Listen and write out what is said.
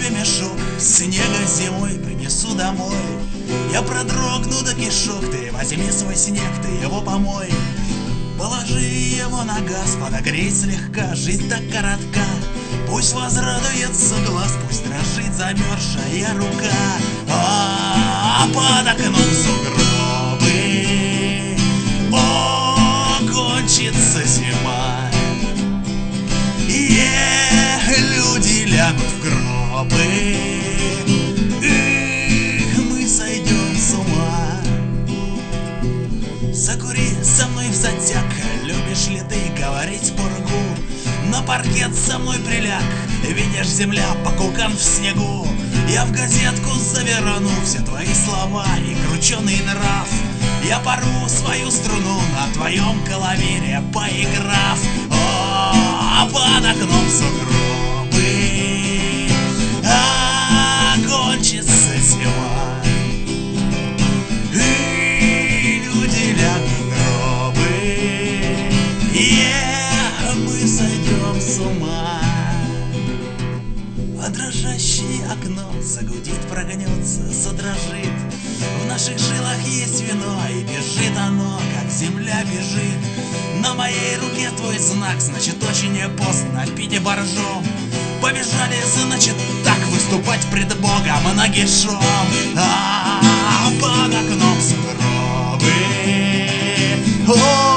тебе мешок снега зимой принесу домой. Я продрогну до кишок, ты возьми свой снег, ты его помой. Положи его на газ, подогрей слегка, жизнь так коротка. Пусть возрадуется глаз, пусть дрожит замерзшая рука. Под окном сугробы, кончится зима. Люди лягут в гробы, мы сойдем с ума. Закури со мной в затяг, любишь ли ты говорить пургу? На паркет со мной приляг, видишь, земля по кукан в снегу. Я в газетку заверну все твои слова и крученый нрав. Я порву свою струну на твоем клавире, поиграв. Под окном сугробы, кончится зима. Люди лягут в гробы, мы сойдем с ума. А дрожащее окно загудит, прогнется, задрожит. В наших жилах есть вино, и бежит оно, как земля бежит. На моей руке твой знак, значит очень не поздно пить и боржом. Побежали, значит так, выступать пред Богом нагишом. Под окном сугробы,